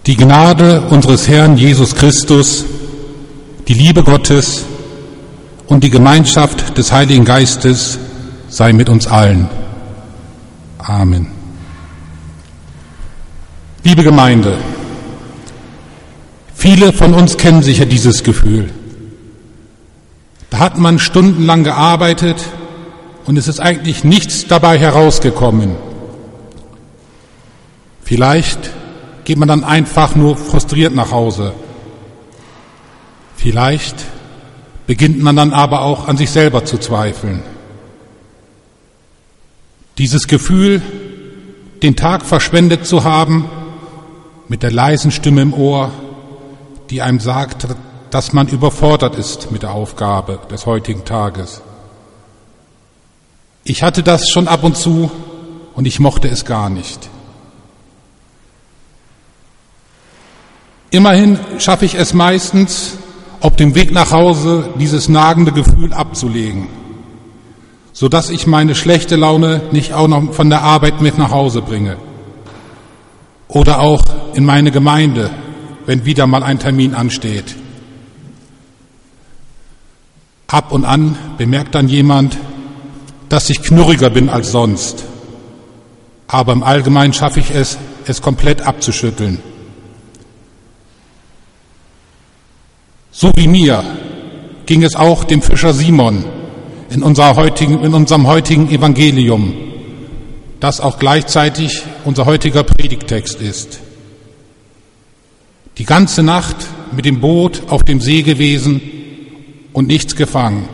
Die Gnade unseres Herrn Jesus Christus, die Liebe Gottes und die Gemeinschaft des Heiligen Geistes sei mit uns allen. Amen. Liebe Gemeinde, viele von uns kennen sicher dieses Gefühl. Da hat man stundenlang gearbeitet und es ist eigentlich nichts dabei herausgekommen. Vielleicht geht man dann einfach nur frustriert nach Hause. Vielleicht beginnt man dann aber auch an sich selber zu zweifeln. Dieses Gefühl, den Tag verschwendet zu haben, mit der leisen Stimme im Ohr, die einem sagt, dass man überfordert ist mit der Aufgabe des heutigen Tages. Ich hatte das schon ab und zu und ich mochte es gar nicht. Immerhin schaffe ich es meistens, auf dem Weg nach Hause dieses nagende Gefühl abzulegen, sodass ich meine schlechte Laune nicht auch noch von der Arbeit mit nach Hause bringe. Oder auch in meine Gemeinde, wenn wieder mal ein Termin ansteht. Ab und an bemerkt dann jemand, dass ich knurriger bin als sonst. Aber im Allgemeinen schaffe ich es komplett abzuschütteln. So wie mir ging es auch dem Fischer Simon in unserem heutigen Evangelium, das auch gleichzeitig unser heutiger Predigttext ist. Die ganze Nacht mit dem Boot auf dem See gewesen und nichts gefangen.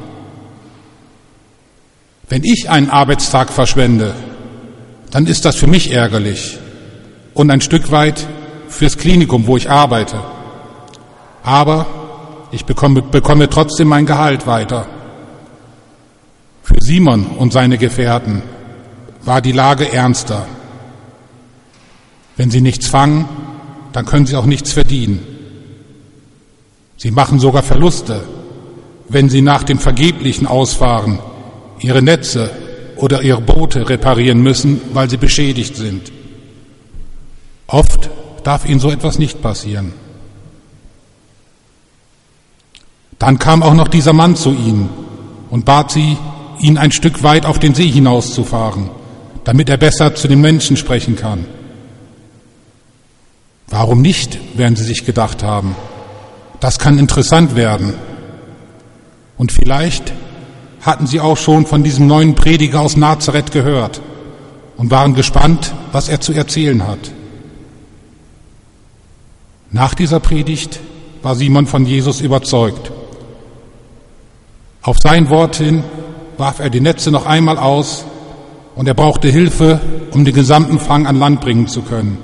Wenn ich einen Arbeitstag verschwende, dann ist das für mich ärgerlich und ein Stück weit fürs Klinikum, wo ich arbeite. Aber ich bekomme trotzdem mein Gehalt weiter. Für Simon und seine Gefährten war die Lage ernster. Wenn sie nichts fangen, dann können sie auch nichts verdienen. Sie machen sogar Verluste, wenn sie nach dem vergeblichen Ausfahren ihre Netze oder ihre Boote reparieren müssen, weil sie beschädigt sind. Oft darf ihnen so etwas nicht passieren. Dann kam auch noch dieser Mann zu ihnen und bat sie, ihn ein Stück weit auf den See hinauszufahren, damit er besser zu den Menschen sprechen kann. Warum nicht, werden sie sich gedacht haben. Das kann interessant werden. Und vielleicht hatten sie auch schon von diesem neuen Prediger aus Nazareth gehört und waren gespannt, was er zu erzählen hat. Nach dieser Predigt war Simon von Jesus überzeugt. Auf sein Wort hin warf er die Netze noch einmal aus und er brauchte Hilfe, um den gesamten Fang an Land bringen zu können.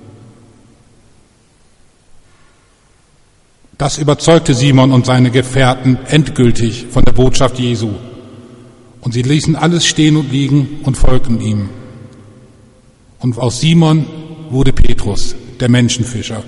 Das überzeugte Simon und seine Gefährten endgültig von der Botschaft Jesu. Und sie ließen alles stehen und liegen und folgten ihm. Und aus Simon wurde Petrus, der Menschenfischer.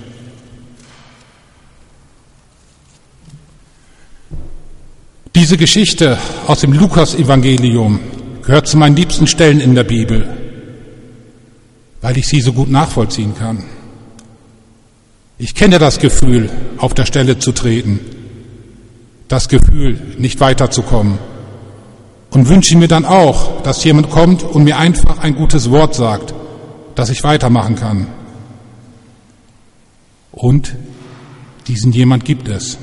Diese Geschichte aus dem Lukas-Evangelium gehört zu meinen liebsten Stellen in der Bibel, weil ich sie so gut nachvollziehen kann. Ich kenne das Gefühl, auf der Stelle zu treten, das Gefühl, nicht weiterzukommen und wünsche mir dann auch, dass jemand kommt und mir einfach ein gutes Wort sagt, dass ich weitermachen kann. Und diesen jemand gibt es.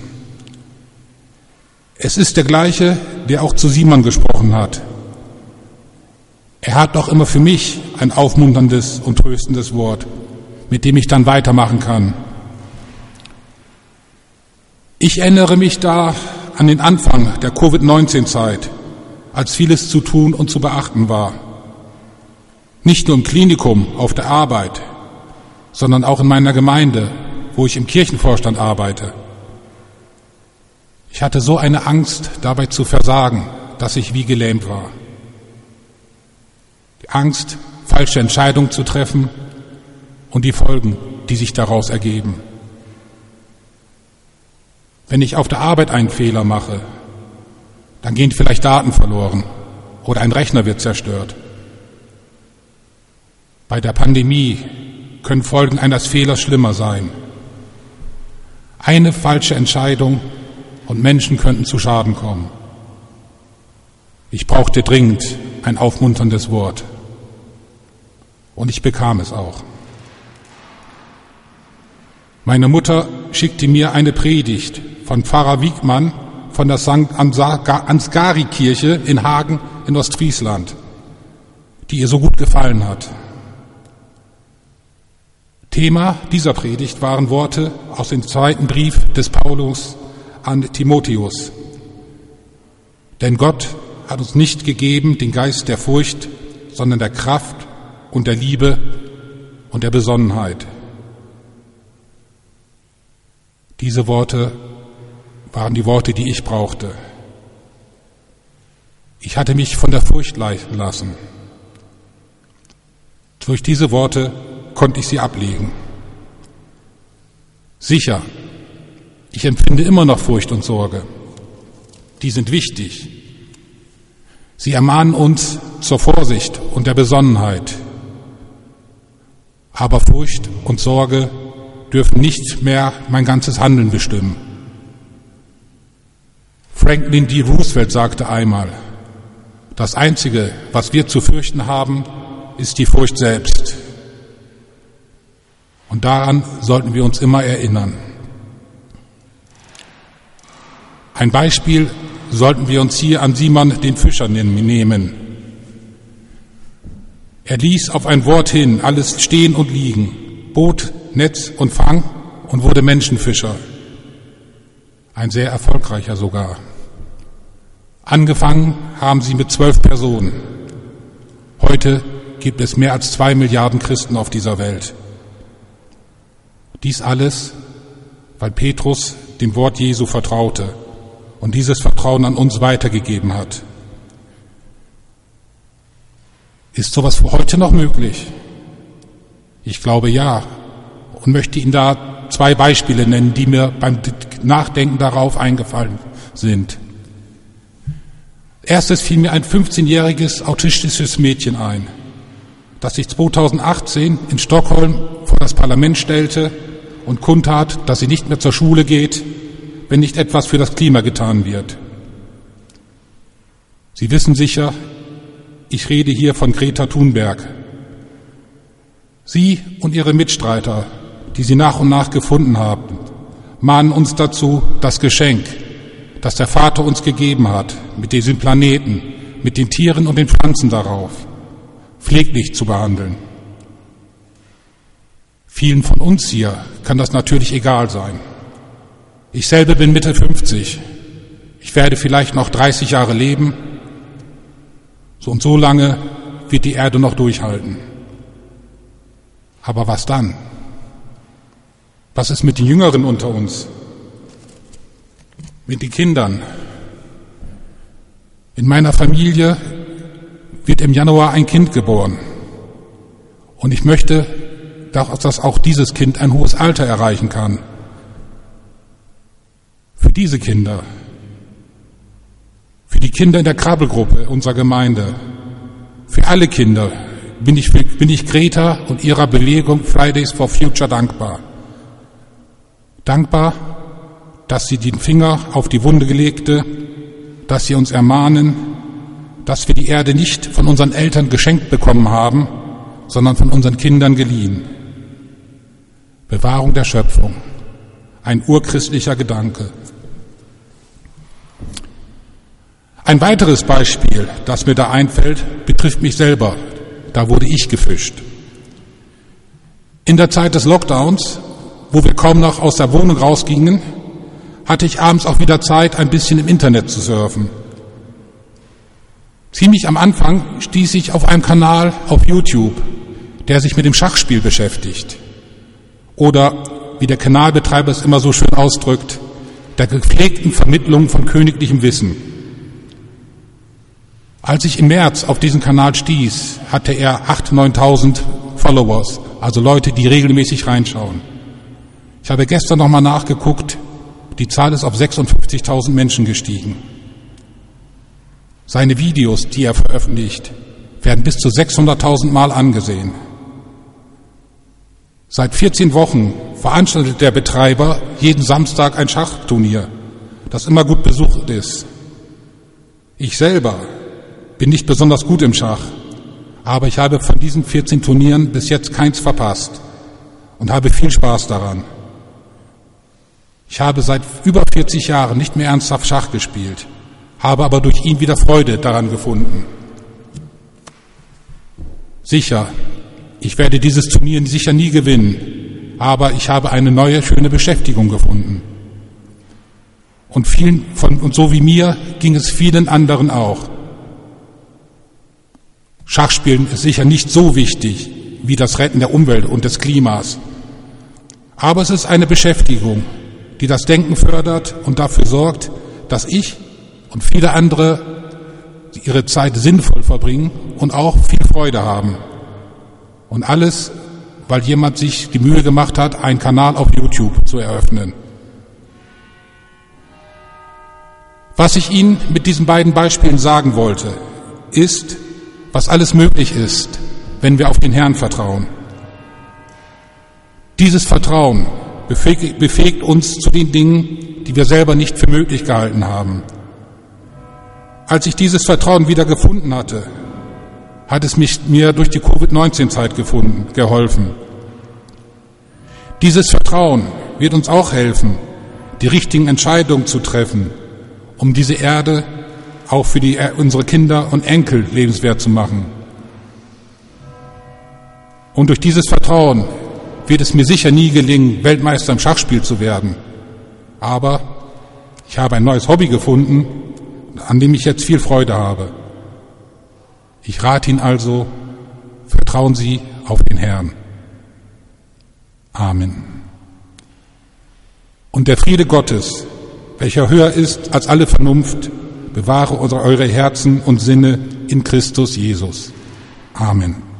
Es ist der gleiche, der auch zu Simon gesprochen hat. Er hat auch immer für mich ein aufmunterndes und tröstendes Wort, mit dem ich dann weitermachen kann. Ich erinnere mich da an den Anfang der Covid-19-Zeit, als vieles zu tun und zu beachten war. Nicht nur im Klinikum, auf der Arbeit, sondern auch in meiner Gemeinde, wo ich im Kirchenvorstand arbeite. Ich hatte so eine Angst, dabei zu versagen, dass ich wie gelähmt war. Die Angst, falsche Entscheidungen zu treffen und die Folgen, die sich daraus ergeben. Wenn ich auf der Arbeit einen Fehler mache, dann gehen vielleicht Daten verloren oder ein Rechner wird zerstört. Bei der Pandemie können Folgen eines Fehlers schlimmer sein Eine falsche Entscheidung und Menschen könnten zu Schaden kommen. Ich brauchte dringend ein aufmunterndes Wort. Und ich bekam es auch. Meine Mutter schickte mir eine Predigt von Pfarrer Wiegmann von der St. Ansgari-Kirche in Hagen in Ostfriesland, die ihr so gut gefallen hat. Thema dieser Predigt waren Worte aus dem zweiten Brief des Paulus an Timotheus. Denn Gott hat uns nicht gegeben den Geist der Furcht, sondern der Kraft und der Liebe und der Besonnenheit. Diese Worte waren die Worte, die ich brauchte. Ich hatte mich von der Furcht leiten lassen. Durch diese Worte konnte ich sie ablegen. Sicher, ich empfinde immer noch Furcht und Sorge. Die sind wichtig. Sie ermahnen uns zur Vorsicht und der Besonnenheit. Aber Furcht und Sorge dürfen nicht mehr mein ganzes Handeln bestimmen. Franklin D. Roosevelt sagte einmal, das Einzige, was wir zu fürchten haben, ist die Furcht selbst. Und daran sollten wir uns immer erinnern. Ein Beispiel sollten wir uns hier an Simon den Fischer nehmen. Er ließ auf ein Wort hin alles stehen und liegen, Boot, Netz und Fang und wurde Menschenfischer. Ein sehr erfolgreicher sogar. Angefangen haben sie mit 12 Personen. Heute gibt es mehr als 2 Milliarden Christen auf dieser Welt. Dies alles, weil Petrus dem Wort Jesu vertraute und dieses Vertrauen an uns weitergegeben hat. Ist sowas für heute noch möglich? Ich glaube ja und möchte Ihnen da 2 Beispiele nennen, die mir beim Nachdenken darauf eingefallen sind. Erstes fiel mir ein 15-jähriges autistisches Mädchen ein, das sich 2018 in Stockholm vor das Parlament stellte und kundtat, dass sie nicht mehr zur Schule geht, wenn nicht etwas für das Klima getan wird. Sie wissen sicher, ich rede hier von Greta Thunberg. Sie und ihre Mitstreiter, die sie nach und nach gefunden haben, mahnen uns dazu, das Geschenk, das der Vater uns gegeben hat, mit diesem Planeten, mit den Tieren und den Pflanzen darauf, pfleglich zu behandeln. Vielen von uns hier kann das natürlich egal sein. Ich selber bin Mitte 50. Ich werde vielleicht noch 30 Jahre leben. So und so lange wird die Erde noch durchhalten. Aber was dann? Was ist mit den Jüngeren unter uns? Mit den Kindern? In meiner Familie wird im Januar ein Kind geboren. Und ich möchte, dass auch dieses Kind ein hohes Alter erreichen kann. Für diese Kinder, für die Kinder in der Krabbelgruppe unserer Gemeinde, für alle Kinder bin ich Greta und ihrer Bewegung Fridays for Future dankbar. Dankbar, dass sie den Finger auf die Wunde legte, dass sie uns ermahnen, dass wir die Erde nicht von unseren Eltern geschenkt bekommen haben, sondern von unseren Kindern geliehen. Bewahrung der Schöpfung, ein urchristlicher Gedanke. Ein weiteres Beispiel, das mir da einfällt, betrifft mich selber. Da wurde ich gefischt. In der Zeit des Lockdowns, wo wir kaum noch aus der Wohnung rausgingen, hatte ich abends auch wieder Zeit, ein bisschen im Internet zu surfen. Ziemlich am Anfang stieß ich auf einen Kanal auf YouTube, der sich mit dem Schachspiel beschäftigt. Oder, wie der Kanalbetreiber es immer so schön ausdrückt, der gepflegten Vermittlung von königlichem Wissen. Als ich im März auf diesen Kanal stieß, hatte er 8.000, 9.000 Followers, also Leute, die regelmäßig reinschauen. Ich habe gestern nochmal nachgeguckt, die Zahl ist auf 56.000 Menschen gestiegen. Seine Videos, die er veröffentlicht, werden bis zu 600.000 Mal angesehen. Seit 14 Wochen veranstaltet der Betreiber jeden Samstag ein Schachturnier, das immer gut besucht ist. Ich selber bin nicht besonders gut im Schach, aber ich habe von diesen 14 Turnieren bis jetzt keins verpasst und habe viel Spaß daran. Ich habe seit über 40 Jahren nicht mehr ernsthaft Schach gespielt, habe aber durch ihn wieder Freude daran gefunden. Sicher, ich werde dieses Turnier sicher nie gewinnen, aber ich habe eine neue, schöne Beschäftigung gefunden. Und so wie mir ging es vielen anderen auch. Schachspielen ist sicher nicht so wichtig wie das Retten der Umwelt und des Klimas. Aber es ist eine Beschäftigung, die das Denken fördert und dafür sorgt, dass ich und viele andere ihre Zeit sinnvoll verbringen und auch viel Freude haben. Und alles, weil jemand sich die Mühe gemacht hat, einen Kanal auf YouTube zu eröffnen. Was ich Ihnen mit diesen beiden Beispielen sagen wollte, ist, was alles möglich ist, wenn wir auf den Herrn vertrauen. Dieses Vertrauen befähigt uns zu den Dingen, die wir selber nicht für möglich gehalten haben. Als ich dieses Vertrauen wieder gefunden hatte, hat es mir durch die Covid-19-Zeit geholfen. Dieses Vertrauen wird uns auch helfen, die richtigen Entscheidungen zu treffen, um diese Erde auch für unsere Kinder und Enkel lebenswert zu machen. Und durch dieses Vertrauen wird es mir sicher nie gelingen, Weltmeister im Schachspiel zu werden. Aber ich habe ein neues Hobby gefunden, an dem ich jetzt viel Freude habe. Ich rate Ihnen also, vertrauen Sie auf den Herrn. Amen. Und der Friede Gottes, welcher höher ist als alle Vernunft, bewahre eure Herzen und Sinne in Christus Jesus. Amen.